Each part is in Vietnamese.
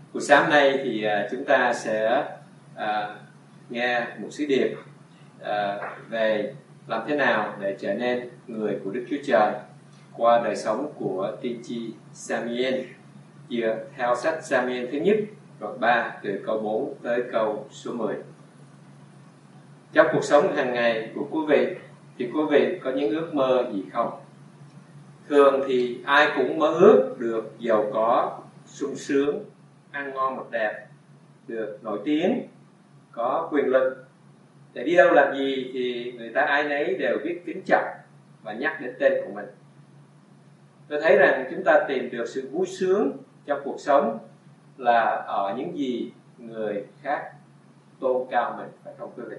Buổi sáng nay thì chúng ta sẽ nghe một sứ điệp về làm thế nào để trở nên người của Đức Chúa Trời qua đời sống của tiên tri Samuel dựa theo sách Samuel thứ nhất đoạn 3 từ câu 4 tới câu số 10. Trong cuộc sống hàng ngày của quý vị thì quý vị có những ước mơ gì không? Thường thì ai cũng mơ ước được giàu có, sung sướng, ăn ngon mặc đẹp, được nổi tiếng, có quyền lực. Để đi đâu làm gì thì người ta ai nấy đều biết kính trọng và nhắc đến tên của mình. Tôi thấy rằng chúng ta tìm được sự vui sướng trong cuộc sống là ở những gì người khác tôn cao mình, phải không quý vị?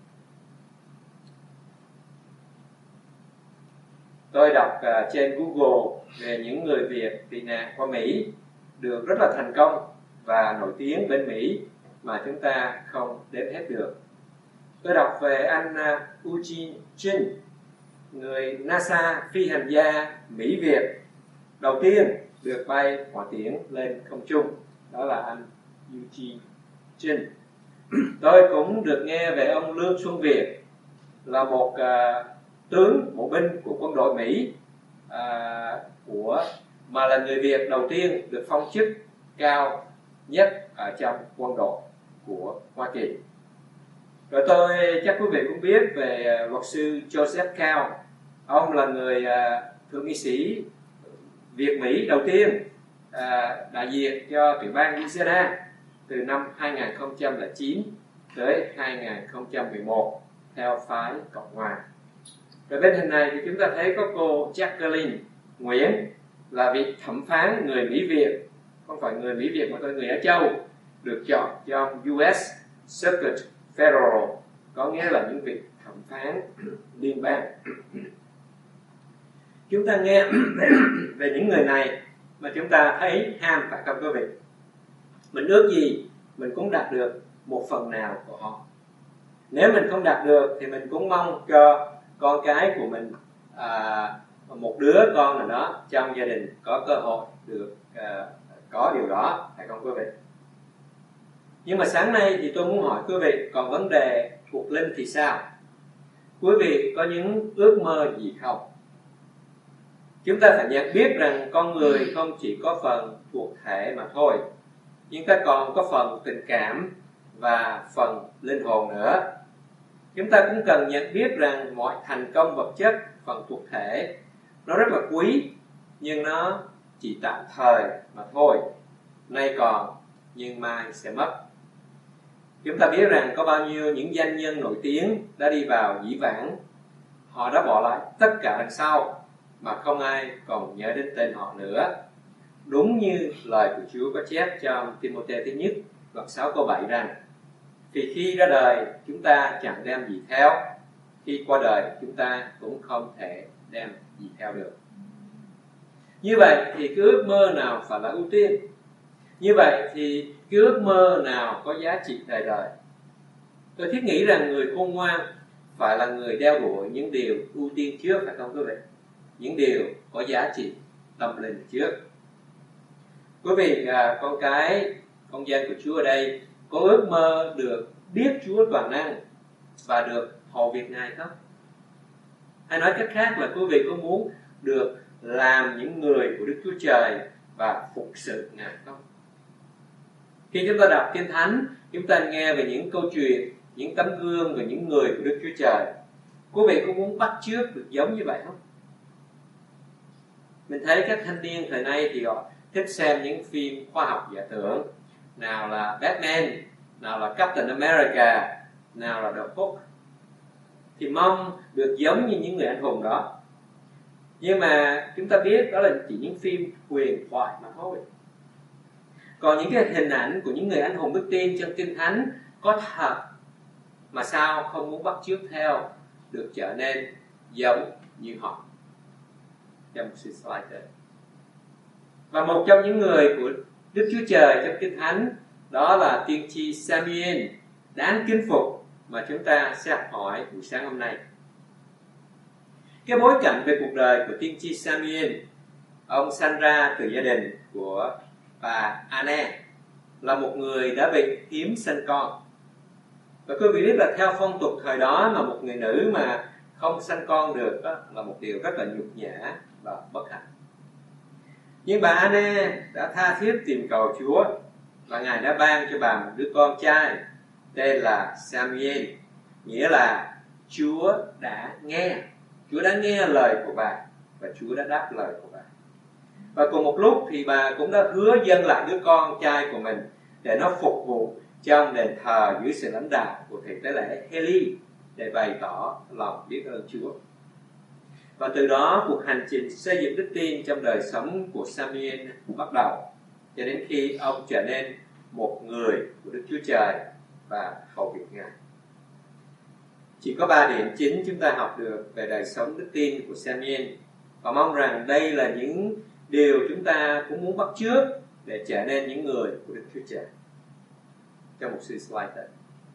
Tôi đọc trên Google về những người Việt tị nạn qua Mỹ được rất là thành công và nổi tiếng bên Mỹ mà chúng ta không đếm hết được. Tôi đọc về anh Eugene Chin, người NASA phi hành gia Mỹ Việt đầu tiên được bay hỏa tiễn lên không trung. Đó là anh Eugene Chin. Tôi cũng được nghe về ông Lương Xuân Việt, là một tướng bộ binh của quân đội Mỹ mà là người Việt đầu tiên được phong chức cao nhất ở trong quân đội của Hoa Kỳ. Rồi tôi chắc quý vị cũng biết về luật sư Joseph Cao. Ông là người thượng nghị sĩ Việt Mỹ đầu tiên đại diện cho tiểu bang Louisiana từ năm 2009 tới 2011 theo phái Cộng hòa. Rồi bên hình này thì chúng ta thấy có cô Jacqueline Nguyễn, là vị thẩm phán người Mỹ Việt, không phải người Mỹ Việt mà tôi người Á Châu, được chọn trong US Circuit Federal, có nghĩa là những vị thẩm phán liên bang. Chúng ta nghe về những người này mà chúng ta thấy ham, phải không quý vị? Mình ước gì mình cũng đạt được một phần nào của họ. Nếu mình không đạt được thì mình cũng mong cho con cái của mình, một đứa con nào đó trong gia đình có cơ hội được có điều đó, phải không quý vị? Nhưng mà sáng nay thì tôi muốn hỏi quý vị, còn vấn đề thuộc linh thì sao? Quý vị có những ước mơ gì không? Chúng ta phải nhận biết rằng con người không chỉ có phần thuộc thể mà thôi, nhưng ta còn có phần tình cảm và phần linh hồn nữa. Chúng ta cũng cần nhận biết rằng mọi thành công vật chất, phần thuộc thể, nó rất là quý, nhưng nó chỉ tạm thời mà thôi. Nay còn, nhưng mai sẽ mất. Chúng ta biết rằng có bao nhiêu những danh nhân nổi tiếng đã đi vào dĩ vãng. Họ đã bỏ lại tất cả đằng sau mà không ai còn nhớ đến tên họ nữa. Đúng như lời của Chúa có chép trong Timôthê thứ nhất đoạn 6 câu 7 rằng: vì khi ra đời chúng ta chẳng đem gì theo, khi qua đời chúng ta cũng không thể đem gì theo được. Như vậy thì cái ước mơ nào phải là ưu tiên? Như vậy thì cái ước mơ nào có giá trị đời đời? Tôi thiết nghĩ rằng người khôn ngoan phải là người đeo đuổi những điều ưu tiên trước, phải không quý vị? Những điều có giá trị tâm linh trước. Quý vị, con cái, con dân của Chúa ở đây có ước mơ được biết Chúa toàn năng và được hầu việc Ngài không? Hay nói cách khác là quý vị có muốn được làm những người của Đức Chúa Trời và phục sự Ngài không? Khi chúng ta đọc Kinh Thánh, chúng ta nghe về những câu chuyện, những tấm gương về những người của Đức Chúa Trời, quý vị có muốn bắt chước được giống như vậy không? Mình thấy các thanh niên thời nay thì họ thích xem những phim khoa học giả tưởng, nào là Batman, nào là Captain America, nào là The Hulk, thì mong được giống như những người anh hùng đó. Nhưng mà chúng ta biết đó là chỉ những phim huyền thoại mà thôi. Còn những cái hình ảnh của những người anh hùng đức tin trong Kinh Thánh có thật, mà sao không muốn bắt chước theo, được trở nên giống như họ. Trong sự slide đây. Và một trong những người của Đức Chúa Trời trong Kinh Thánh, đó là tiên tri Samuel, đáng kính phục mà chúng ta sẽ học hỏi buổi sáng hôm nay. Cái bối cảnh về cuộc đời của tiên tri Samuel, ông sanh ra từ gia đình của bà Anne, là một người đã bị hiếm sanh con. Và quý vị biết là theo phong tục thời đó mà một người nữ mà không sanh con được đó, là một điều rất là nhục nhã và bất hạnh. Nhưng bà Anne đã tha thiết tìm cầu Chúa, và Ngài đã ban cho bà một đứa con trai tên là Samuel, nghĩa là Chúa đã nghe. Chúa đã nghe lời của bà và Chúa đã đáp lời của bà. Và cùng một lúc thì bà cũng đã hứa dâng lại đứa con trai của mình để nó phục vụ trong đền thờ dưới sự lãnh đạo của thầy tế lễ Heli, để bày tỏ lòng biết ơn Chúa. Và từ đó cuộc hành trình xây dựng đức tin trong đời sống của Samuel bắt đầu, cho đến khi ông trở nên một người của Đức Chúa Trời và hầu việc Ngài. Chỉ có 3 điểm chính chúng ta học được về đời sống đức tin của Samuel, và mong rằng đây là những điều chúng ta cũng muốn bắt chước để trở nên những người của Đức Chúa Trời. Trong một sự slide tới.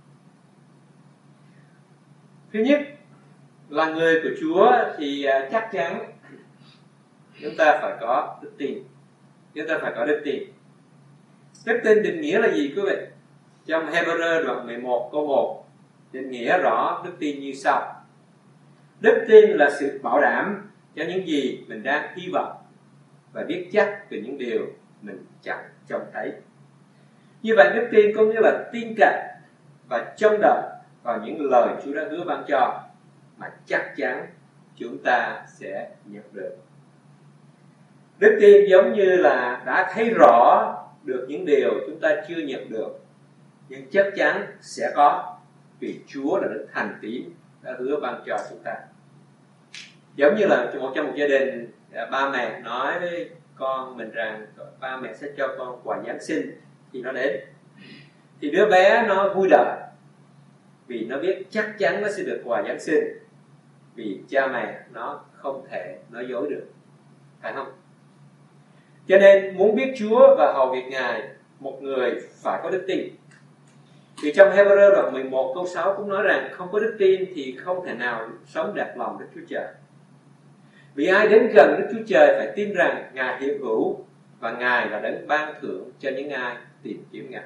Thứ nhất là người của Chúa thì chắc chắn chúng ta phải có đức tin. Chúng ta phải có đức tin. Đức tin định nghĩa là gì quý vị? Trong Hebrew đoạn 11 câu 1 định nghĩa rõ đức tin như sau. Đức tin là sự bảo đảm cho những gì mình đang hy vọng và biết chắc về những điều mình chẳng trông thấy. Như vậy đức tin có nghĩa là tin cậy và trông đợi vào những lời Chúa đã hứa ban cho mà chắc chắn chúng ta sẽ nhận được. Đức tin giống như là đã thấy rõ được những điều chúng ta chưa nhận được, nhưng chắc chắn sẽ có, vì Chúa là Đức Thành Tín đã hứa ban cho chúng ta. Giống như là trong một gia đình, ba mẹ nói với con mình rằng ba mẹ sẽ cho con quà Giáng sinh khi nó đến, thì đứa bé nó vui đợi vì nó biết chắc chắn nó sẽ được quà Giáng sinh, vì cha mẹ nó không thể nói dối được, phải không? Cho nên muốn biết Chúa và hầu việc Ngài, một người phải có đức tin. Vì trong Hebrew đoạn 11 câu 6 cũng nói rằng không có đức tin thì không thể nào sống đẹp lòng Đức Chúa Trời. Vì ai đến gần Đức Chúa Trời phải tin rằng Ngài hiện hữu và Ngài là đấng ban thưởng cho những ai tìm kiếm Ngài.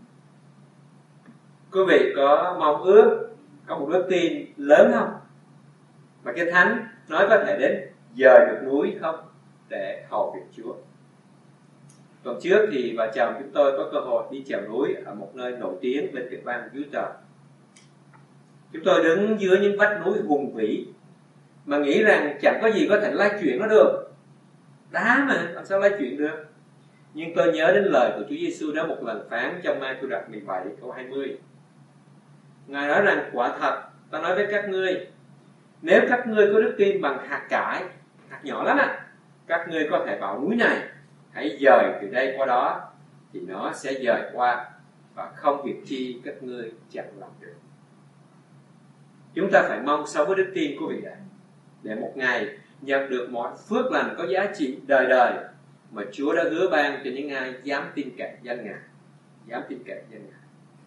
Quý vị có mong ước có một đức tin lớn không? Mà Kinh Thánh nói có thể đến dời được núi không để hầu việc Chúa. Tuần trước thì vợ chồng chúng tôi có cơ hội đi trèo núi ở một nơi nổi tiếng bên cực bang Utah. Chúng tôi đứng dưới những vách núi hùng vĩ mà nghĩ rằng chẳng có gì có thể lay chuyển nó được. Đá mà, làm sao lay chuyển được? Nhưng tôi nhớ đến lời của Chúa Giêsu đã một lần phán trong Ma-thi-ơ đoạn 17 câu 20. Ngài nói rằng quả thật ta nói với các ngươi, nếu các ngươi có đức tin bằng hạt cải, hạt nhỏ lắm ạ, các ngươi có thể bảo núi này hãy dời từ đây qua đó, thì nó sẽ dời qua và không việc chi các ngươi chẳng làm được. Chúng ta phải mong sống với đức tin của vị này, để một ngày nhận được mọi phước lành có giá trị đời đời mà Chúa đã hứa ban cho những ai dám tin cậy danh Ngài, dám tin cậy danh Ngài.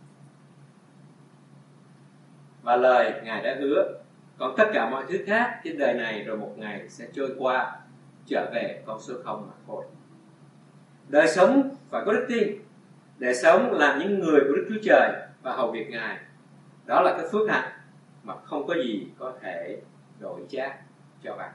Và lời Ngài đã hứa, còn tất cả mọi thứ khác trên đời này rồi một ngày sẽ trôi qua, trở về con số không mà thôi. Đời sống phải có đức tin, để sống làm những người của Đức Chúa Trời và hầu việc Ngài. Đó là cái phước hạnh mà không có gì có thể đổi trả cho bạn.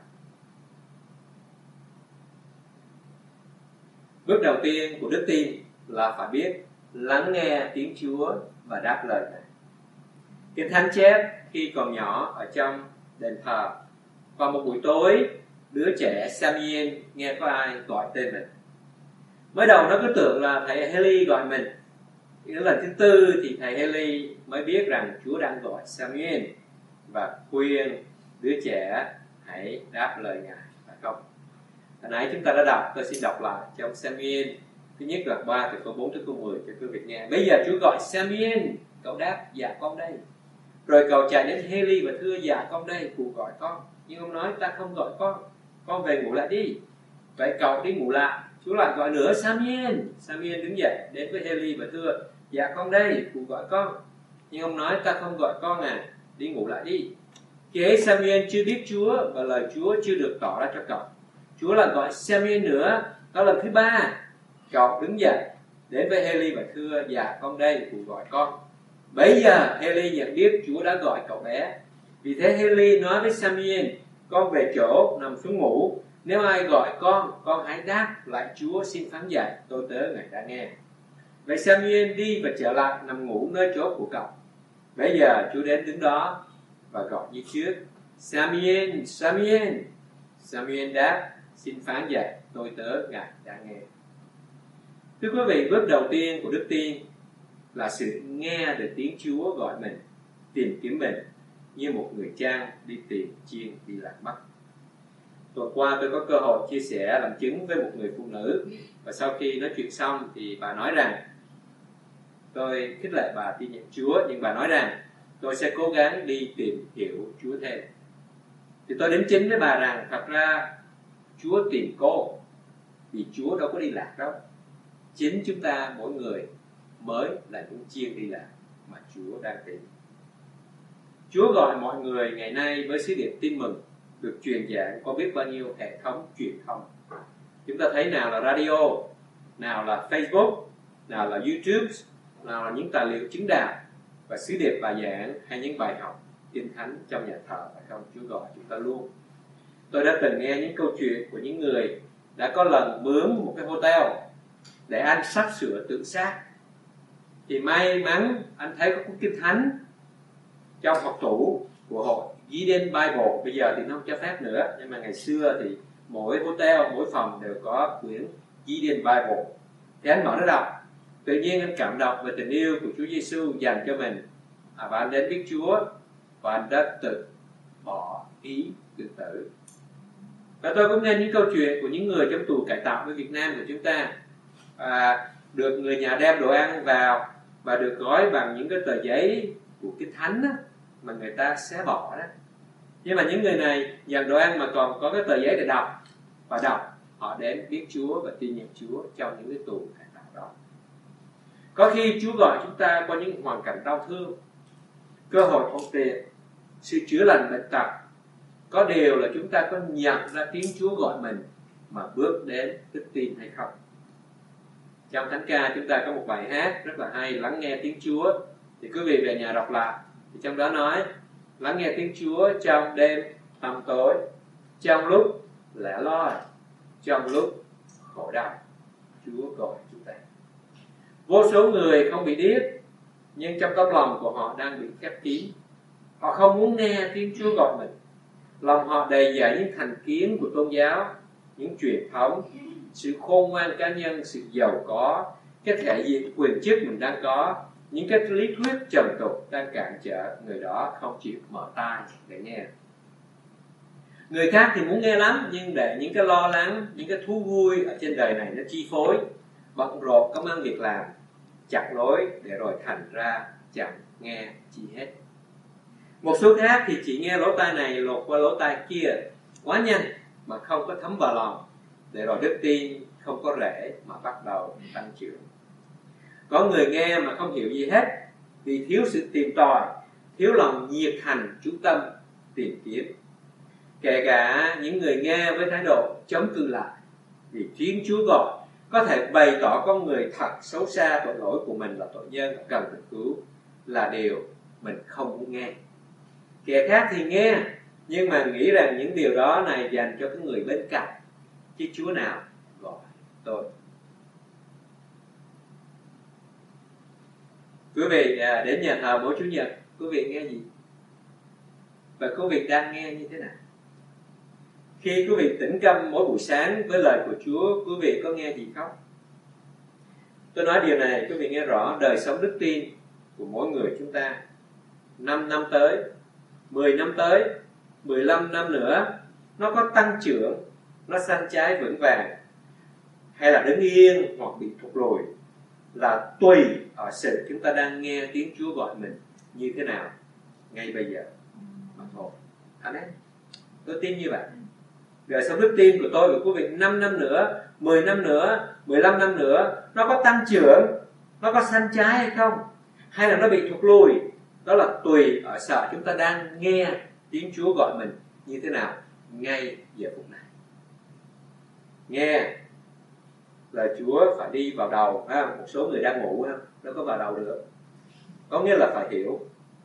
Bước đầu tiên của đức tin là phải biết lắng nghe tiếng Chúa và đáp lời Ngài. Kinh Thánh chép khi còn nhỏ ở trong đền thờ, vào một buổi tối, đứa trẻ Samuel nghe có ai gọi tên mình. Mới đầu nó cứ tưởng là thầy Heli gọi mình. Đến lần thứ tư thì thầy Heli mới biết rằng Chúa đang gọi Samuel và khuyên đứa trẻ hãy đáp lời Ngài, phải không? Hồi nãy chúng ta đã đọc, tôi xin đọc lại trong Samuel thứ nhất đoạn 3 từ câu 4 tới câu 10 cho quý vị nghe. Bây giờ Chúa gọi Samuel, cậu đáp dạ con đây. Rồi cậu chạy đến Heli và thưa dạ con đây, cụ gọi con. Nhưng ông nói ta không gọi con về ngủ lại đi. Vậy cậu đi ngủ lại. Chúa lại gọi nữa Samuel. Samuel đứng dậy đến với Heli và thưa dạ con đây, cụ gọi con. Nhưng ông nói ta không gọi con à, đi ngủ lại đi. Khi ấy Samuel chưa biết Chúa và lời Chúa chưa được tỏ ra cho cậu. Chúa lại gọi Samuel nữa, đó lần thứ 3. Cậu đứng dậy đến với Heli và thưa: dạ con đây, cụ gọi con. Bấy giờ Heli nhận biết Chúa đã gọi cậu bé. Vì thế Heli nói với Samuel: con về chỗ nằm xuống ngủ. Nếu ai gọi con hãy đáp lại Chúa xin phán dạy, tôi tớ ngài đã nghe. Vậy Samuel đi và trở lại nằm ngủ nơi chỗ của cậu. Bây giờ Chúa đến đứng đó và gọi như trước: Samuel, Samuel. Samuel đáp: xin phán dạy, tôi tớ ngài đã nghe. Thưa quý vị, bước đầu tiên của đức tin là sự nghe được tiếng Chúa gọi mình, tìm kiếm mình, như một người cha đi tìm chiên bị lạc mất. Tuần qua tôi có cơ hội chia sẻ làm chứng với một người phụ nữ, và sau khi nói chuyện xong thì bà nói rằng, tôi khích lệ bà tin nhận Chúa, nhưng bà nói rằng tôi sẽ cố gắng đi tìm hiểu Chúa thêm. Thì tôi đính chính với bà rằng thật ra Chúa tìm cô, vì Chúa đâu có đi lạc đâu. Chính chúng ta mỗi người mới là những chiên đi lạc mà Chúa đang tìm. Chúa gọi mọi người ngày nay với sứ điệp tin mừng được truyền giảng qua biết bao nhiêu hệ thống truyền thông. Chúng ta thấy nào là radio, nào là Facebook, nào là YouTube, nào là những tài liệu chứng đạo và sứ điệp bài giảng hay những bài học kinh thánh trong nhà thờ, phải không? Chúa gọi chúng ta luôn. Tôi đã từng nghe những câu chuyện của những người đã có lần mướn một cái hotel để anh sắp sửa tự sát. Thì may mắn anh thấy có cuốn kinh thánh trong hộp tủ của hội Gideon Bible. Bây giờ thì nó không cho phép nữa, nhưng mà ngày xưa thì mỗi hotel, mỗi phòng đều có quyển Gideon Bible. Thì anh mở nó đọc, tự nhiên anh cảm động về tình yêu của Chúa Giêsu dành cho mình, và anh đến biết Chúa, và anh đã tự bỏ ý tự tử. Và tôi cũng nghe những câu chuyện của những người trong tù cải tạo với Việt Nam của chúng ta, được người nhà đem đồ ăn vào và được gói bằng những cái tờ giấy của kinh thánh đó, mà người ta xé bỏ đó. Nhưng mà những người này nhận đồ ăn mà còn có cái tờ giấy để đọc, và đọc họ đến biết Chúa và tin nhận Chúa trong những cái tù cải tạo đó. Có khi Chúa gọi chúng ta qua những hoàn cảnh đau thương, cơ hội thuận tiện, sự chữa lành bệnh tật. Có điều là chúng ta có nhận ra tiếng Chúa gọi mình mà bước đến đức tin hay không. Trong thánh ca chúng ta có một bài hát rất là hay, Lắng nghe tiếng Chúa. Thì quý vị về nhà đọc lại. Thì trong đó nói: lắng nghe tiếng Chúa trong đêm tăm tối, trong lúc lẻ loi, trong lúc khổ đau, Chúa gọi chúng ta. Vô số người không bị điếc, nhưng trong tấm lòng của họ đang bị khép kín. Họ không muốn nghe tiếng Chúa gọi mình. Lòng họ đầy dẫy những thành kiến của tôn giáo, những truyền thống, sự khôn ngoan cá nhân, sự giàu có, cái thể diện quyền chức mình đang có, những cái lý thuyết trần tục đang cản trở người đó không chịu mở tai để nghe. Người khác thì muốn nghe lắm, nhưng để những cái lo lắng, những cái thú vui ở trên đời này nó chi phối, bận rộn công ăn việc làm, chặt lối, để rồi thành ra chẳng nghe chi hết. Một số khác thì chỉ nghe lỗ tai này lột qua lỗ tai kia quá nhanh mà không có thấm vào lòng, để rồi đức tin không có rễ mà bắt đầu tăng trưởng. Có người nghe mà không hiểu gì hết vì thiếu sự tìm tòi, thiếu lòng nhiệt thành chú tâm tìm kiếm. Kể cả những người nghe với thái độ chống cự lại vì tiếng Chúa gọi, có thể bày tỏ con người thật xấu xa, tội lỗi của mình là tội nhân cần được cứu, là điều mình không muốn nghe. Kẻ khác thì nghe, nhưng mà nghĩ rằng những điều đó này dành cho cái người bên cạnh, chứ Chúa nào gọi tôi. Quý vị đến nhà thờ mỗi Chủ nhật, quý vị nghe gì? Và quý vị đang nghe như thế nào? Khi quý vị tĩnh tâm mỗi buổi sáng với lời của Chúa, quý vị có nghe gì không? Tôi nói điều này quý vị nghe rõ, đời sống đức tin của mỗi người chúng ta 5 năm tới, 10 năm tới, 15 năm nữa, nó có tăng trưởng, nó xanh trái vững vàng, hay là đứng yên hoặc bị thụt lùi, là tùy ở sự chúng ta đang nghe tiếng Chúa gọi mình như thế nào ngay bây giờ mà thôi. Amen. Tôi tin như vậy. Đời sống đức tin của tôi và quý vị 5 năm nữa, 10 năm nữa, 15 năm nữa, nó có tăng trưởng, nó có xanh trái hay không, hay là nó bị thụt lùi, đó là tùy ở sở chúng ta đang nghe tiếng Chúa gọi mình như thế nào ngay giờ phút này. Nghe là Chúa phải đi vào đầu. Một số người đang ngủ đâu có vào đầu được. Có nghĩa là phải hiểu.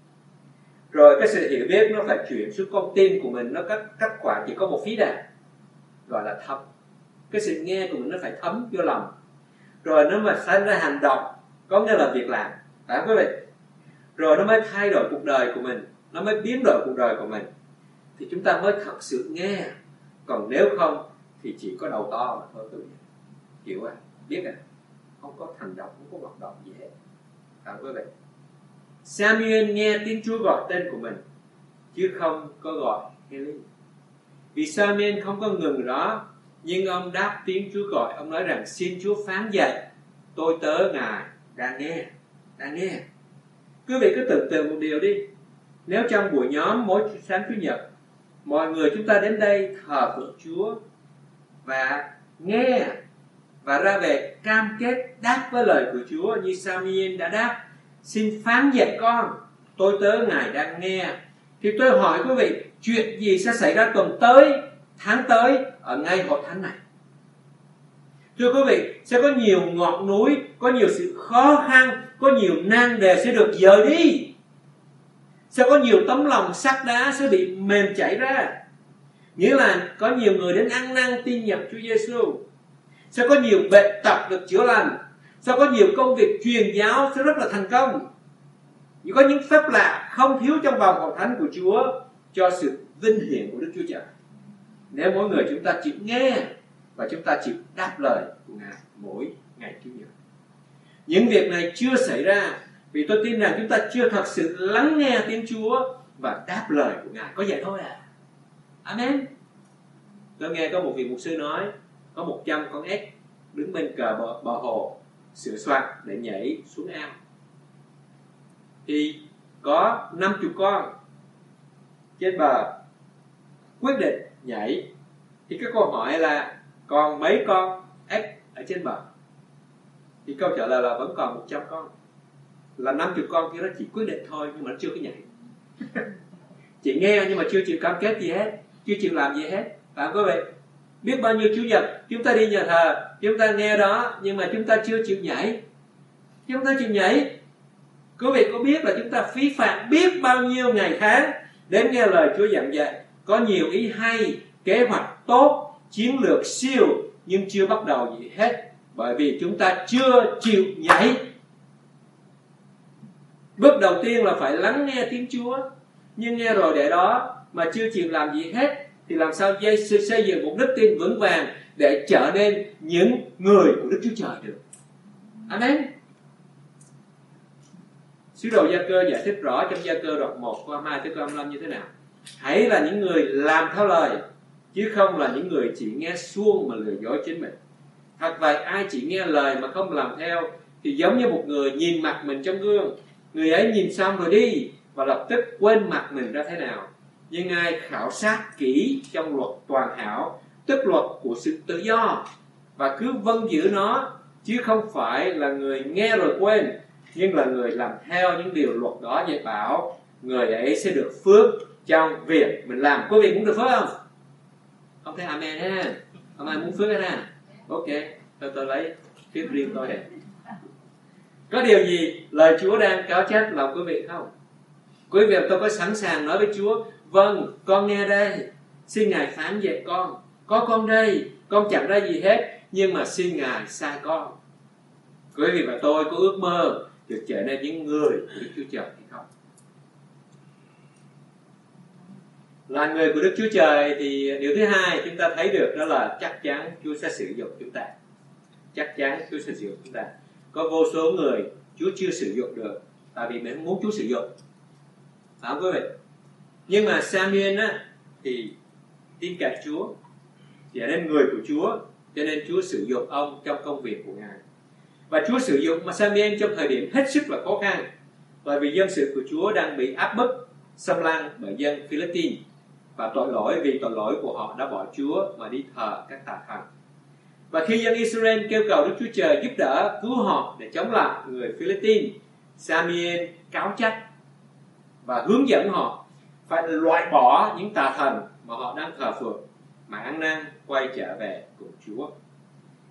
Rồi cái sự hiểu biết nó phải chuyển xuống con tim của mình, nó cắt khoảng chỉ có một phí đà, gọi là thấm. Cái sự nghe của mình nó phải thấm vô lòng. Rồi nó mà xảy ra hành động, có nghĩa là việc làm, phải không quý vị? Rồi nó mới thay đổi cuộc đời của mình, nó mới biến đổi cuộc đời của mình, thì chúng ta mới thật sự nghe. Còn nếu không thì chỉ có đầu to mà thôi quý vị. Hiểu biết không có hành động, không có hoạt động gì hết, phải không quý vị? Samuel nghe tiếng Chúa gọi tên của mình, chứ không có gọi Eli. Vì Samuel không có ngừng đó, nhưng ông đáp tiếng Chúa gọi. Ông nói rằng: xin Chúa phán dạy, tôi tớ Ngài đang nghe. Quý vị cứ tưởng tượng một điều đi. Nếu trong buổi nhóm mỗi sáng Chủ nhật, mọi người chúng ta đến đây thờ phượng Chúa và nghe và ra về cam kết đáp với lời của Chúa như Samuel đã đáp: xin phán dạy con, tôi tớ Ngài đang nghe. Thì tôi hỏi quý vị, chuyện gì sẽ xảy ra tuần tới, tháng tới ở ngay hội thánh này? Thưa quý vị, sẽ có nhiều ngọn núi, có nhiều sự khó khăn, có nhiều nan đề sẽ được dời đi. Sẽ có nhiều tấm lòng sắt đá sẽ bị mềm chảy ra. Nghĩa là có nhiều người đến ăn năn tin nhận Chúa Giêsu. Sẽ có nhiều bệnh tật được chữa lành. Sẽ có nhiều công việc truyền giáo sẽ rất là thành công. Có những phép lạ không thiếu trong vòng hội thánh của Chúa cho sự vinh hiển của Đức Chúa Trời. Nếu mỗi người chúng ta chịu nghe và chúng ta chịu đáp lời của Ngài mỗi ngày Chủ nhật. Những việc này chưa xảy ra vì tôi tin rằng chúng ta chưa thật sự lắng nghe tiếng Chúa và đáp lời của Ngài. Có vậy thôi à. Amen. Tôi nghe có một vị mục sư nói có 100 con ếch đứng bên bờ hồ sửa soạn để nhảy xuống ao. Thì có 50 con trên bờ quyết định nhảy. Thì cái câu hỏi là còn mấy con ếch ở trên bờ? Thì câu trả lời là vẫn còn 100 con. Là 50 con kia nó chỉ quyết định thôi, nhưng mà nó chưa có nhảy. Chỉ nghe nhưng mà chưa chịu cam kết gì hết, chưa chịu làm gì hết. Phải không quý vị? Biết bao nhiêu Chủ nhật chúng ta đi nhà thờ, chúng ta nghe đó, nhưng mà chúng ta chưa chịu nhảy. Chúng ta chịu nhảy. Quý vị có biết là chúng ta phí phạm biết bao nhiêu ngày tháng đến nghe lời Chúa giảng dạy, có nhiều ý hay, kế hoạch tốt, chiến lược siêu, nhưng chưa bắt đầu gì hết, bởi vì chúng ta chưa chịu nhảy. Bước đầu tiên là phải lắng nghe tiếng Chúa, nhưng nghe rồi để đó mà chưa chịu làm gì hết thì làm sao xây dựng một đức tin vững vàng để trở nên những người của Đức Chúa Trời được. Amen. Sứ đồ Gia Cơ giải thích rõ trong Gia Cơ đoạn 1 câu 22 tới câu 25 như thế nào: hãy là những người làm theo lời, chứ không là những người chỉ nghe suông mà lừa dối chính mình. Thật vậy, ai chỉ nghe lời mà không làm theo thì giống như một người nhìn mặt mình trong gương. Người ấy nhìn xong rồi đi và lập tức quên mặt mình ra thế nào. Nhưng ai khảo sát kỹ trong luật toàn hảo, tức luật của sự tự do, và cứ vâng giữ nó, chứ không phải là người nghe rồi quên, nhưng là người làm theo những điều luật đó dạy bảo, người ấy sẽ được phước trong việc mình làm. Quý vị muốn được phước không? Không thấy amen ha? Không ai muốn phước hết ha? Ok, tôi lấy phước riêng tôi đây. Có điều gì lời Chúa đang cáo trách lòng quý vị không? Quý vị, tôi có sẵn sàng nói với Chúa: vâng, con nghe đây, xin Ngài phán dạy con. Có con đây, con chẳng ra gì hết, nhưng mà xin Ngài sai con. Quý vị và tôi có ước mơ được trở nên những người của Đức Chúa Trời hay không? Là người của Đức Chúa Trời thì điều thứ hai chúng ta thấy được đó là chắc chắn Chúa sẽ sử dụng chúng ta. Chắc chắn Chúa sẽ sử dụng chúng ta. Có vô số người Chúa chưa sử dụng được tại vì mình không muốn Chúa sử dụng. Phải không quý vị? Nhưng mà Samuel thì tin cậy Chúa, trở nên người của Chúa, cho nên Chúa sử dụng ông trong công việc của Ngài. Và Chúa sử dụng mà Samuel trong thời điểm hết sức là khó khăn, bởi vì dân sự của Chúa đang bị áp bức, xâm lăng bởi dân Philippines, và vì tội lỗi của họ đã bỏ Chúa mà đi thờ các tà thần. Và khi dân Israel kêu cầu Đức Chúa Trời giúp đỡ cứu họ để chống lại người Philippines, Samuel cáo trách và hướng dẫn họ phải loại bỏ những tà thần mà họ đang thờ phượng, mà ăn năn quay trở về cùng Chúa.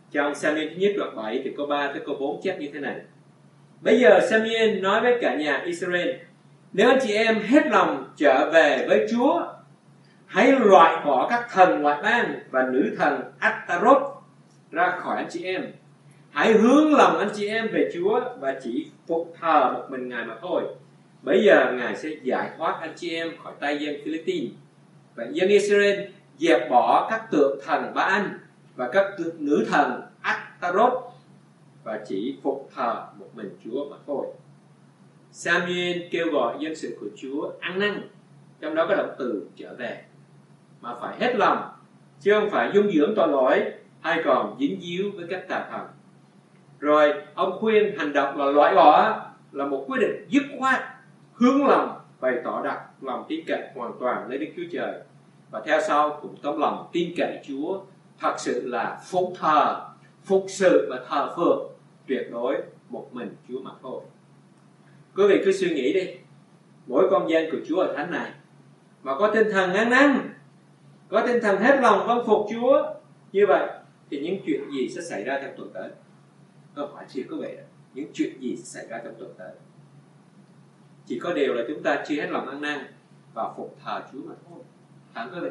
Trong Sa-muel thứ nhất đoạn 7 từ câu 3 tới câu 4 chép như thế này: Bây giờ Sa-muel nói với cả nhà Israel: Nếu anh chị em hết lòng trở về với Chúa, hãy loại bỏ các thần ngoại bang và nữ thần Astaroth ra khỏi anh chị em. Hãy hướng lòng anh chị em về Chúa và chỉ phục thờ một mình Ngài mà thôi. Bây giờ Ngài sẽ giải thoát anh chị em khỏi tay dân Philippines. Và dân Israel dẹp bỏ các tượng thần Ba-an và các nữ thần Astaroth và chỉ phục thờ một mình Chúa mà thôi. Sa-muel kêu gọi dân sự của Chúa ăn năn, trong đó có động từ trở về, mà phải hết lòng, chứ không phải dung dưỡng tội lỗi hay còn dính díu với các tà thần. Rồi ông khuyên hành động là loại bỏ là một quyết định dứt khoát, hướng lòng bày tỏ đặt lòng tin cậy hoàn toàn lên Đức Chúa Trời, và theo sau cũng tấm lòng tin cậy Chúa, thật sự là phụng thờ, phục sự và thờ phượng tuyệt đối một mình Chúa mà thôi. Quý vị cứ suy nghĩ đi, mỗi con dân của Chúa ở thánh này mà có tinh thần ăn năn, có tinh thần hết lòng vâng phục Chúa như vậy, thì những chuyện gì sẽ xảy ra trong tuần tới? Không phải chỉ có vậy, những chuyện gì sẽ xảy ra trong tuần tới? Chỉ có điều là chúng ta chưa hết lòng ăn năn và phục thờ Chúa mà thôi. Thẳng quý vị.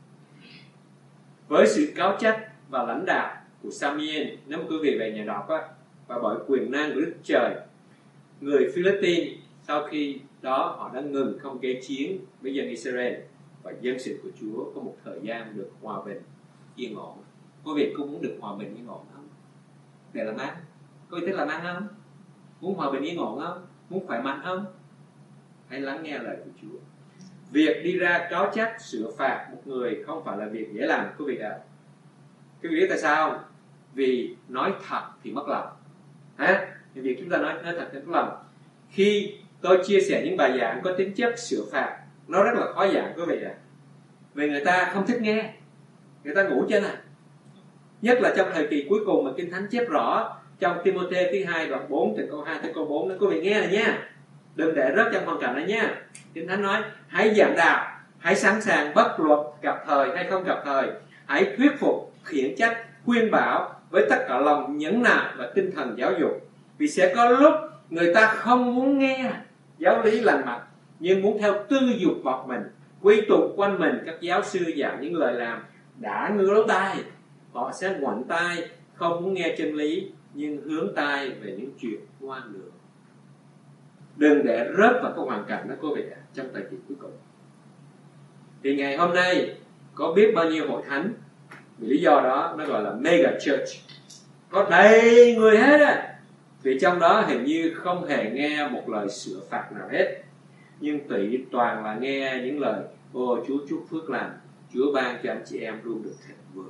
Với sự cáo trách và lãnh đạo của Sa-muel, nếu mà quý vị về nhà đọc á, và bởi quyền năng của Đức Trời, người Philippines sau khi đó họ đã ngừng không gây chiến với dân Israel, và dân sự của Chúa có một thời gian được hòa bình yên ổn. Quý vị cũng muốn được hòa bình yên ổn không? Để làm ăn. Quý vị thích làm ăn không? Muốn hòa bình yên ổn không? Muốn khỏe mạnh không? Hãy lắng nghe lời của Chúa. Việc đi ra cáo trách sửa phạt một người không phải là việc dễ làm, quý vị ạ. Quý vị biết tại sao không? Vì nói thật thì mất lòng. Việc chúng ta nói thật thì mất lòng. Khi tôi chia sẻ những bài giảng có tính chất sửa phạt, nó rất là khó giảng quý vị ạ. Vì người ta không thích nghe, người ta ngủ trên này. Nhất là trong thời kỳ cuối cùng mà Kinh Thánh chép rõ trong Ti-mô-thê thứ 2 đoạn 4 từ câu 2 tới câu 4 đó, quý vị nghe này nha. Đừng để rớt trong hoàn cảnh này nha. Kinh Thánh nói: hãy giảng đạo, hãy sẵn sàng bất luật gặp thời hay không gặp thời, hãy thuyết phục, khiển trách, khuyên bảo với tất cả lòng nhẫn nại và tinh thần giáo dục. Vì sẽ có lúc người ta không muốn nghe giáo lý lành mạnh, nhưng muốn theo tư dục vọng mình, quy tụ quanh mình các giáo sư giảng những lời làm đã ngứa lỗ tai. Họ sẽ ngoảnh tai, không muốn nghe chân lý, nhưng hướng tai về những chuyện ngoan đường. Đừng để rớt vào cái hoàn cảnh đó quý vị ạ, trong thời kỳ cuối cùng. Thì ngày hôm nay có biết bao nhiêu hội thánh, vì lý do đó nó gọi là mega church, có đầy người hết á. Vì trong đó hình như không hề nghe một lời sửa phạt nào hết, nhưng tùy toàn là nghe những lời: Ô Chúa chúc phước lành, Chúa ban cho anh chị em luôn được thịnh vượng.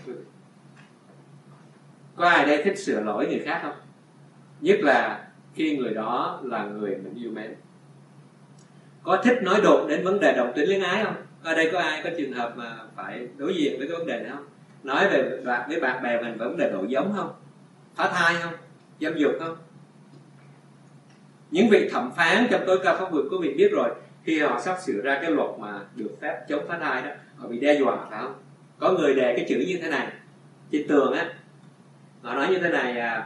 Có ai đây thích sửa lỗi người khác không? Nhất là khi người đó là người mình yêu mến. Có thích nói đột đến vấn đề đồng tính luyến ái không? Ở đây có ai có trường hợp mà phải đối diện với cái vấn đề này không? Nói về với bạn bè mình vấn đề độ giống không? Phá thai không? Dâm dục không? Những vị thẩm phán trong tối cao pháp luật quý vị biết rồi, khi họ sắp sửa ra cái luật mà được phép chống phá thai đó, họ bị đe dọa phải không? Có người đề cái chữ như thế này trên tường á, họ nói như thế này: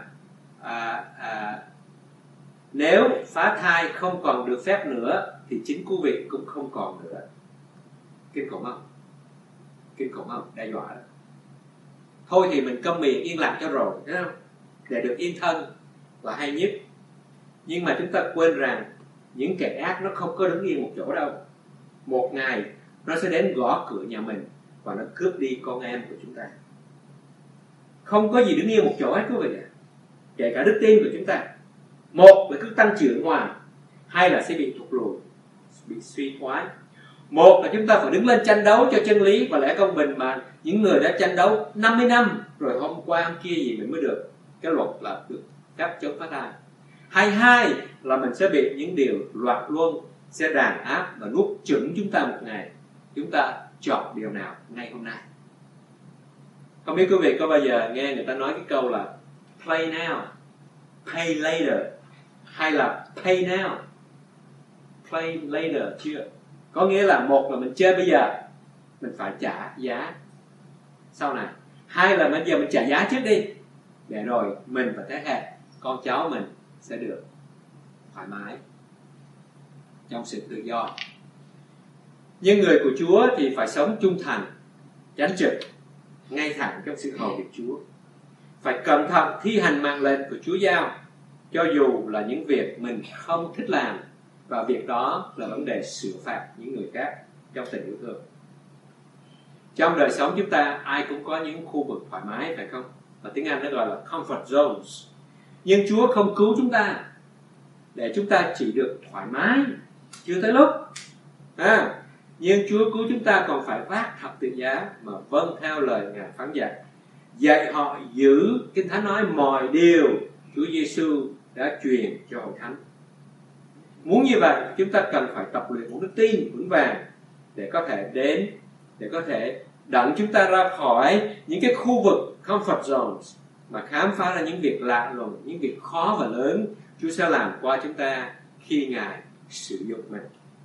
nếu phá thai không còn được phép nữa thì chính quý vị cũng không còn nữa. Kinh khủng không? Kinh khủng không? Đe dọa đó. Thôi thì mình câm miệng yên lặng cho rồi, thấy không? Để được yên thân là hay nhất. Nhưng mà chúng ta quên rằng những kẻ ác nó không có đứng yên một chỗ đâu. Một ngày nó sẽ đến gõ cửa nhà mình và nó cướp đi con em của chúng ta. Không có gì đứng yên một chỗ hết quý vị ạ. Kể cả đức tin của chúng ta, một là cứ tăng trưởng hoài, hai là sẽ bị thụt lùi, bị suy thoái. Một là chúng ta phải đứng lên tranh đấu cho chân lý và lẽ công bình mà những người đã tranh đấu 50 năm rồi hôm qua hôm kia gì mình mới được cái luật là được phép chống phá thai. Hai là mình sẽ bị những điều loạn luân sẽ đàn áp và nuốt chửng chúng ta một ngày. Chúng ta chọn điều nào ngay hôm nay? Không biết quý vị có bao giờ nghe người ta nói cái câu là play now, pay later, hay là pay now, play later chưa? Có nghĩa là một là mình chơi bây giờ, mình phải trả giá sau này. Hai là bây giờ mình trả giá trước đi, để rồi mình và thế hệ con cháu mình sẽ được thoải mái trong sự tự do. Nhưng người của Chúa thì phải sống trung thành, chánh trực, ngay thẳng trong sự hầu việc Chúa. Phải cẩn thận thi hành mạng lệnh của Chúa giao, cho dù là những việc mình không thích làm, và việc đó là vấn đề sửa phạt những người khác trong tình yêu thương. Trong đời sống chúng ta, ai cũng có những khu vực thoải mái, phải không? Và tiếng Anh nó gọi là comfort zones. Nhưng Chúa không cứu chúng ta để chúng ta chỉ được thoải mái, chưa tới lúc. Nhưng Chúa cứu chúng ta còn phải vác thập tự giá mà vâng theo lời Ngài phán dạy. Dạy họ giữ, Kinh Thánh nói, mọi điều Chúa Giêsu đã truyền cho hội thánh. Muốn như vậy, chúng ta cần phải tập luyện một đức tin vững vàng để có thể đến, để có thể đặng chúng ta ra khỏi những cái khu vực comfort zones mà khám phá ra những việc lạ lùng, những việc khó và lớn Chúa sẽ làm qua chúng ta khi Ngài sử dụng mình.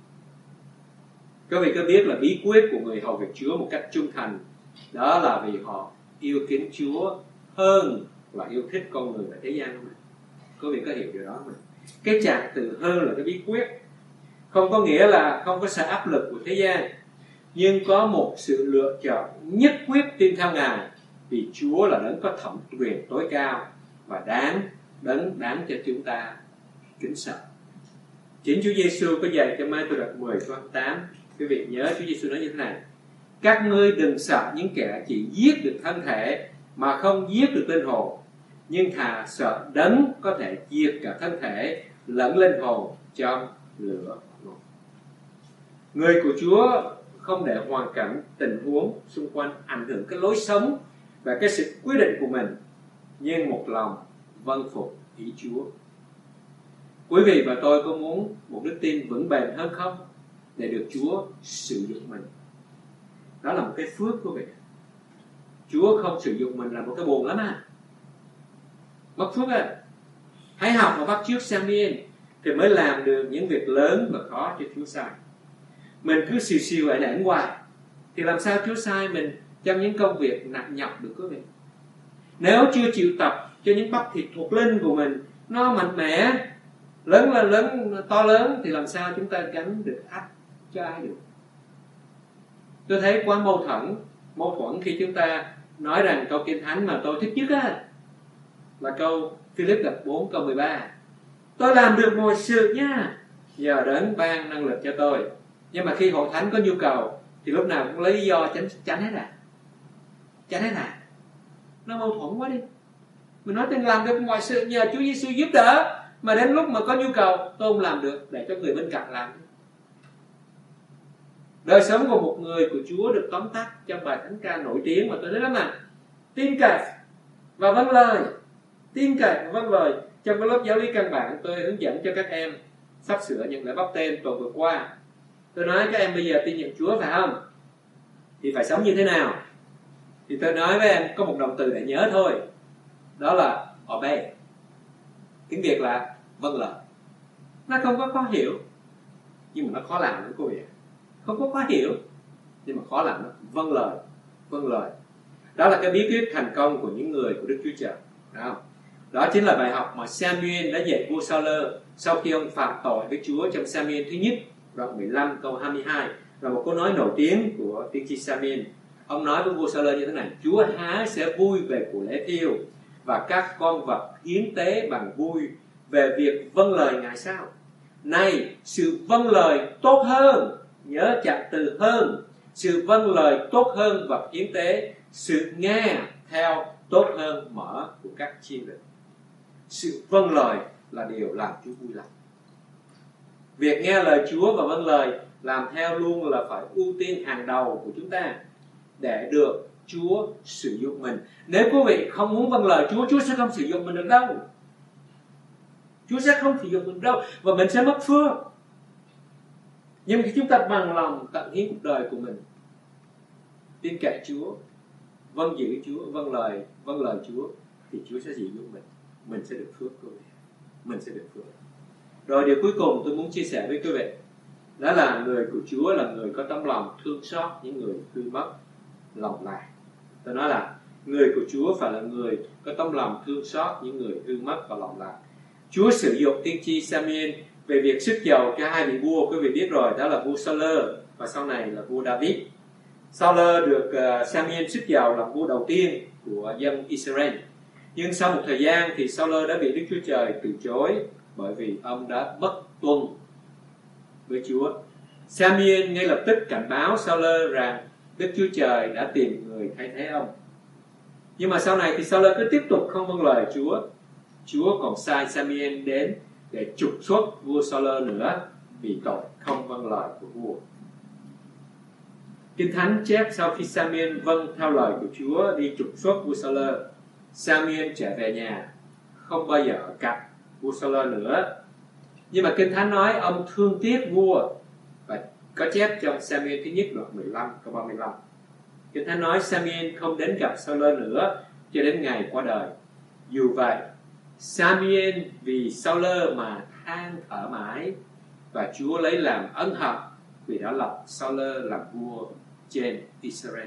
Các vị có biết là bí quyết của người hầu việc Chúa một cách trung thành, đó là vì họ yêu kính Chúa hơn là yêu thích con người và thế gian không? Các vị có hiểu điều đó không? Cái trạng từ hơn là cái bí quyết. Không có nghĩa là không có sự áp lực của thế gian, nhưng có một sự lựa chọn nhất quyết tin theo Ngài, vì Chúa là đấng có thẩm quyền tối cao và đáng cho chúng ta kính sợ. Chính Chúa Giêsu có dạy cho Mai-tô đoạn 10 câu 8. Quý vị nhớ Chúa Giêsu nói như thế này: các ngươi đừng sợ những kẻ chỉ giết được thân thể mà không giết được linh hồn, nhưng thà sợ đấng có thể diệt cả thân thể lẫn linh hồn trong lửa ngục. Người của Chúa không để hoàn cảnh, tình huống xung quanh ảnh hưởng cái lối sống và cái sự quyết định của mình, nhưng một lòng vâng phục ý Chúa. Quý vị và tôi có muốn một đức tin vững bền hơn không, để được Chúa sử dụng mình? Đó là một cái phước của vị. Chúa không sử dụng mình là một cái buồn lắm mất phước Hãy học và bắt chước Samuel thì mới làm được những việc lớn và khó cho Chúa sai. Mình cứ xìu ảnh hoài thì làm sao Chúa sai mình trong những công việc nặng nhọc được quý vị? Nếu chưa chịu tập cho những bắp thịt thuộc linh của mình nó mạnh mẽ, lớn to lớn, thì làm sao chúng ta gánh được ách cho ai được? Tôi thấy quá mâu thuẫn khi chúng ta nói rằng câu Kinh Thánh mà tôi thích nhất là câu Philip đoạn 4 câu 13. Tôi làm được mọi sự nha, nhờ đấng ban năng lực cho tôi. Nhưng mà khi hội thánh có nhu cầu thì lúc nào cũng lấy lý do tránh hết Nó mâu thuẫn quá đi. Mình nói tôi làm được mọi sự nhờ Chúa Giêsu giúp đỡ, mà đến lúc mà có nhu cầu tôi không làm được, để cho người bên cạnh làm. Đời sống của một người của Chúa được tóm tắt trong bài thánh ca nổi tiếng mà tôi thấy lắm tin cậy và vâng lời. Tin cậy và vâng lời. Trong cái lớp giáo lý căn bản tôi hướng dẫn cho các em sắp sửa nhận lễ báp tên tuần vừa qua, tôi nói các em bây giờ tin nhận Chúa phải không, thì phải sống như thế nào? Thì tôi nói với em có một động từ để nhớ thôi, đó là obey. Tiếng Việt là vâng lời. Nó không có khó hiểu, nhưng mà nó khó làm lắm cô vị. Không có khó hiểu, nhưng mà khó làm lắm. Vâng lời. Đó là cái bí quyết thành công của những người của Đức Chúa Trời. Đó chính là bài học mà Samuel đã dạy vua Saul sau khi ông phạm tội với Chúa trong Samuel thứ nhất đoạn 15 câu 22, là một câu nói nổi tiếng của tiên tri Samuel. Ông nói với vua Saul như thế này: Chúa há sẽ vui về của lễ thiêu và các con vật hiến tế bằng vui về việc vâng lời Ngài sao? Này, sự vâng lời tốt hơn, nhớ chặt từ hơn, sự vâng lời tốt hơn vật hiến tế, sự nghe theo tốt hơn mỡ của các chiên rừng. Sự vâng lời là điều làm Chúa vui lòng. Việc nghe lời Chúa và vâng lời làm theo luôn là phải ưu tiên hàng đầu của chúng ta để được Chúa sử dụng mình. Nếu quý vị không muốn vâng lời Chúa, Chúa sẽ không sử dụng mình được đâu. Chúa sẽ không sử dụng mình đâu, và mình sẽ mất phước. Nhưng khi chúng ta bằng lòng tận hiến cuộc đời của mình, tin cậy Chúa, vâng giữ Chúa, vâng lời Chúa, thì Chúa sẽ sử dụng mình sẽ được phước quý vị. Mình sẽ được phước. Rồi điều cuối cùng tôi muốn chia sẻ với quý vị, đó là người của Chúa là người có tấm lòng thương xót những người hư mất lòng lành. Tôi nói là Người của Chúa phải là người có tấm lòng thương xót những người hư mất và lầm lạc. Chúa sử dụng tiên tri Samuel về việc sức dầu cho hai vị vua, quý vị biết rồi, đó là vua Saul và sau này là vua David. Saul được Samuel sức dầu làm vua đầu tiên của dân Israel. Nhưng sau một thời gian thì Saul đã bị Đức Chúa Trời từ chối bởi vì ông đã bất tuân với Chúa. Samuel ngay lập tức cảnh báo Saul rằng Đức Chúa Trời đã tìm người thay thế ông. Nhưng mà sau này thì Saul cứ tiếp tục không vâng lời Chúa. Chúa còn sai Samuel đến để trục xuất vua Saul nữa vì tội không vâng lời của vua. Kinh Thánh chép sau khi Samuel vâng theo lời của Chúa đi trục xuất vua Saul, Samuel trở về nhà, không bao giờ ở cạnh vua Saul nữa. Nhưng mà Kinh Thánh nói ông thương tiếc vua, và có chép trong Samuel thứ nhất đoạn 15 câu 35. Kinh Thánh nói Samuel không đến gặp Saul nữa cho đến ngày qua đời. Dù vậy, Samuel vì Saul mà than thở mãi, và Chúa lấy làm ân hận vì đã lập Saul làm vua trên Israel.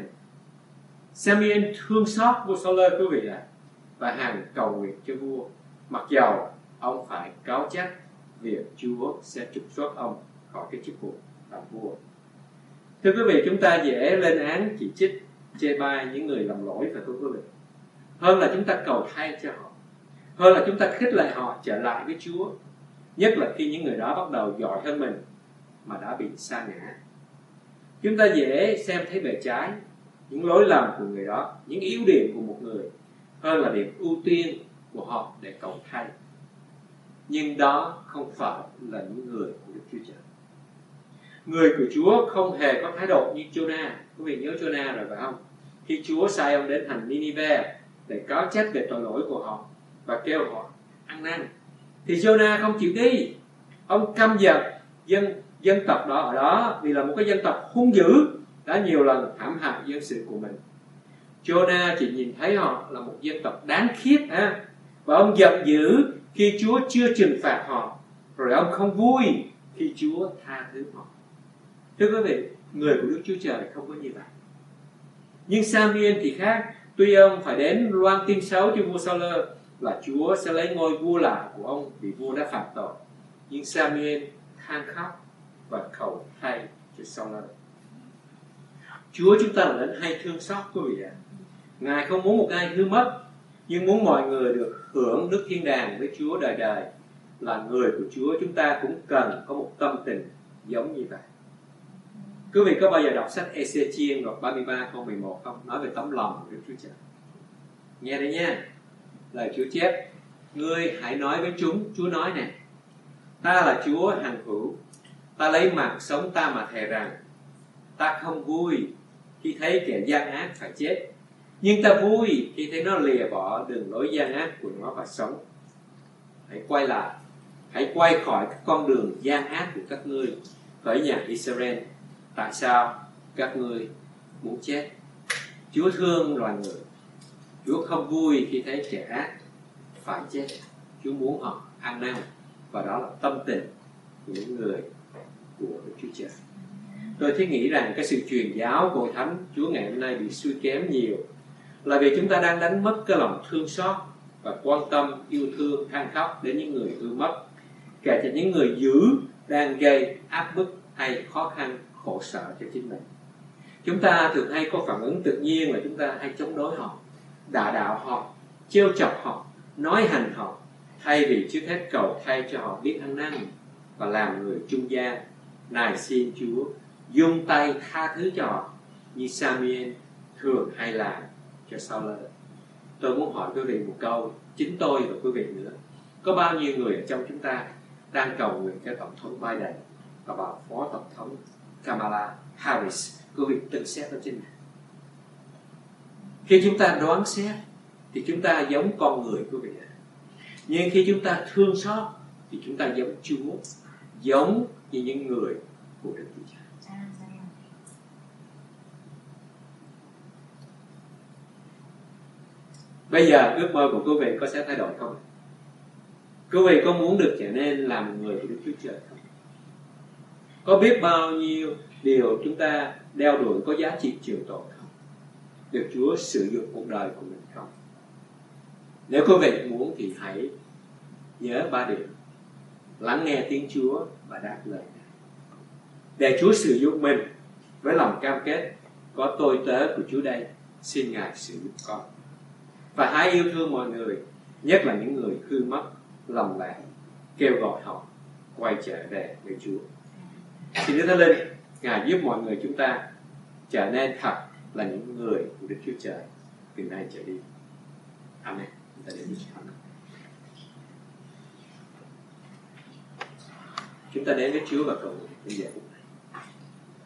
Samuel thương xót vua Saul, quý vị ạ, và hàng cầu nguyện cho vua, mặc dầu ông phải cáo trách việc Chúa sẽ trục xuất ông khỏi cái chức vụ làm vua. Thưa quý vị, chúng ta dễ lên án, chỉ trích, chê bai những người làm lỗi, phải không quý vị? Hơn là chúng ta cầu thay cho họ, hơn là chúng ta khích lệ họ trở lại với Chúa, nhất là khi những người đó bắt đầu giỏi hơn mình mà đã bị sa ngã. Chúng ta dễ xem thấy bề trái, những lỗi lầm của người đó, những yếu điểm của một người, hơn là điểm ưu tiên của họ để cầu thay. Nhưng đó không phải là những người của Đức Chúa Trời. Người của Chúa không hề có thái độ như Jonah. Quý vị nhớ Jonah rồi phải không? Khi Chúa sai ông đến thành Ninive để cáo trách về tội lỗi của họ và kêu họ ăn năn, thì Jonah không chịu đi. Ông căm giận dân tộc đó ở đó vì là một cái dân tộc hung dữ, đã nhiều lần hãm hại dân sự của mình. Jonah chỉ nhìn thấy họ là một dân tộc đáng khiếp, và ông giận dữ khi Chúa chưa trừng phạt họ, rồi ông không vui khi Chúa tha thứ họ. Thưa quý vị, người của Đức Chúa Trời không có như vậy. Nhưng Samuel thì khác. Tuy ông phải đến loan tin xấu cho vua Saul là Chúa sẽ lấy ngôi vua lại của ông vì vua đã phạm tội, nhưng Samuel than khóc và cầu thay cho Saul. Chúa chúng ta là đến hay thương xót, quý vị ạ. Ngài không muốn một ai hư mất, nhưng muốn mọi người được hưởng nước thiên đàng với Chúa đời đời. Là người của Chúa, chúng ta cũng cần có một tâm tình giống như vậy. Quý vị có bao giờ đọc sách Ê-xê-chiên đoạn 33 câu 11 không? Nói về tấm lòng của Đức Chúa Trời. Nghe đây nha. Lời Chúa chép: ngươi hãy nói với chúng, Chúa nói nè, ta là Chúa hằng hữu, ta lấy mạng sống ta mà thề rằng, ta không vui khi thấy kẻ gian ác phải chết, nhưng ta vui khi thấy nó lìa bỏ đường lối gian ác của nó và sống. Hãy quay lại, hãy quay khỏi các con đường gian ác của các ngươi, hỡi nhà Israel. Tại sao các ngươi muốn chết? Chúa thương loài người. Chúa không vui khi thấy kẻ ác phải chết. Chúa muốn họ ăn năn, và đó là tâm tình của những người của Đức Chúa Trời. Tôi thấy nghĩ rằng cái sự truyền giáo của Hội Thánh Chúa ngày hôm nay bị suy kém nhiều là vì chúng ta đang đánh mất cái lòng thương xót và quan tâm, yêu thương, than khóc đến những người hư mất, kể cả những người dữ đang gây áp bức hay khó khăn, khổ sở cho chính mình. Chúng ta thường hay có phản ứng tự nhiên là chúng ta hay chống đối họ, đả đạo họ, trêu chọc họ, nói hành họ, thay vì trước hết cầu thay cho họ biết ăn năn và làm người trung gian. Này xin Chúa dùng tay tha thứ cho họ như Samuel thường hay làm cho Saul. Tôi muốn hỏi quý vị một câu, chính tôi và quý vị nữa, có bao nhiêu người ở trong chúng ta đang cầu nguyện cho Tổng thống Biden và bà Phó Tổng thống Kamala Harris? Quý vị tự xét ở trên này. Khi chúng ta đoán xét thì chúng ta giống con người, quý vị ạ. Nhưng khi chúng ta thương xót thì chúng ta giống Chúa, giống như những người của Đức Chúa Trời. Bây giờ ước mơ của quý vị có sẽ thay đổi không? Quý vị có muốn được trở nên làm người của Đức Chúa Trời không? Có biết bao nhiêu điều chúng ta đeo đuổi có giá trị trường tồn không? được Chúa sử dụng cuộc đời của mình không? Nếu quý vị muốn thì hãy nhớ 3 điểm: lắng nghe tiếng Chúa và đáp lời Ngài. Để Chúa sử dụng mình với lòng cam kết, có tôi tớ của Chúa đây, xin Ngài sử dụng con. Và hãy yêu thương mọi người, nhất là những người hư mất, lầm lạc, kêu gọi họ quay trở về với Chúa. Xin Đức Thánh Linh, Ngài giúp mọi người chúng ta trở nên thật là những người của Đức Chúa Trời từ nay trở đi. Amen. Chúng ta đến với Chúa. Chúng ta đến với Chúa và cầu nguyện trong giờ phút này.